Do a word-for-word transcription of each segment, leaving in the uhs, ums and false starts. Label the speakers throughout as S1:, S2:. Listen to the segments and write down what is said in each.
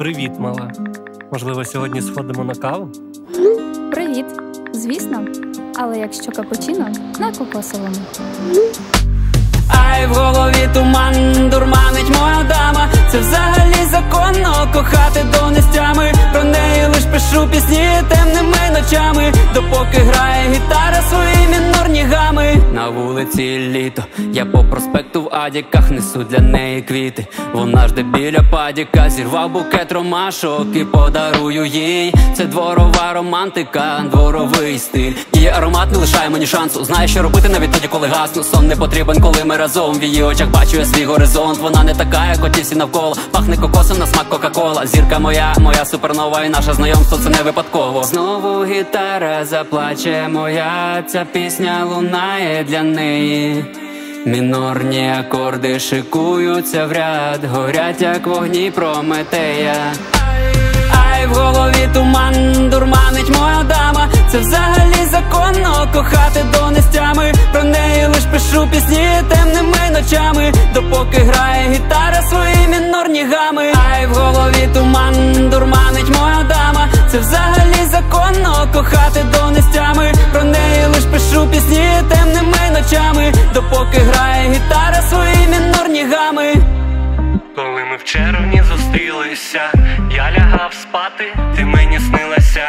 S1: Привіт, мала. Можливо, сьогодні сходимо на каву?
S2: Привіт. Звісно. Але якщо капучино, на кокосовому.
S3: Ай, в голові туман, дурманить моя дама. Це взагалі законно, кохати до нестями. Про неї лиш пишу пісні темними ночами, допоки грає гітара свої мінорні гами. На вулиці літо, я по проспекту в адіках несу для неї квіти. Вона жде біля падіка, зірвав букет ромашок і подарую їй. Це дворова романтика, дворовий стиль. Її аромат не лишає мені шансу. Знає, що робити навіть тоді, коли гасну. Сон не потрібен, коли ми разом. В її очах бачу я свій горизонт. Вона не така, як оті всі навколо. Пахне кокосом на смак кока-кола. Зірка моя, моя супернова, і наше знайомство це не випадково. Знову гітара заплаче моя, ця пісня лунає для неї. Мінорні акорди шикуються в ряд, горять як вогні Прометея. Ай, в голові туман, дурманить моя дама. Це взагалі законно, кохати до нестями. Про неї лиш пишу пісні темними ночами, допоки грає гітара свої мінорні гами. Ай, в голові туман, дурманить моя дама. Це взагалі законно, кохати до нестями. Про неї лиш пишу пісні темними ночами, допоки грає гітара свої мінорні гами.
S1: Коли ми в червні зустрілися, я лягав спати, ти мені снилася.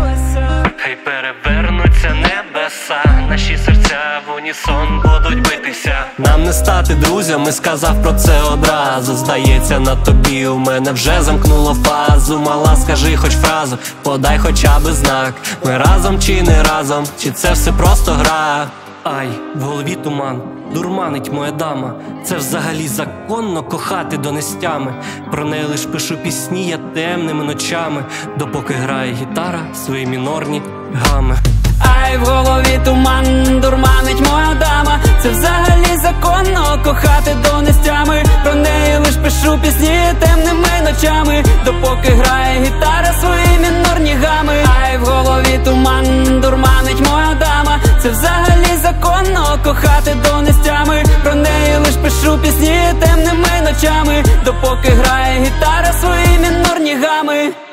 S1: Хай перевернуться небеса, наші серця в унісон будуть битися. Нам не стати друзями, сказав про це одразу. Здається, на тобі у мене вже замкнуло фазу. Мала, скажи хоч фразу, подай хоча би знак. Ми разом чи не разом, чи це все просто гра? Ай, в голові туман, дурманить моя дама. Це взагалі законно, кохати до нестями. Про неї лиш пишу пісні я темними ночами, допоки грає гітара свої мінорні гами.
S3: Ай, в голові туман, дурманить моя дама. Це взагалі законно, кохати до нестями. Про неї лиш пишу пісні темними ночами, допоки грає гітара свої мінорні гами. Ай, в голові туман, дурманить моя дама. Це взагалі законно, кохати до нестями. Про неї лиш пишу пісні темними ночами, допоки грає гітара свої мінорні гами.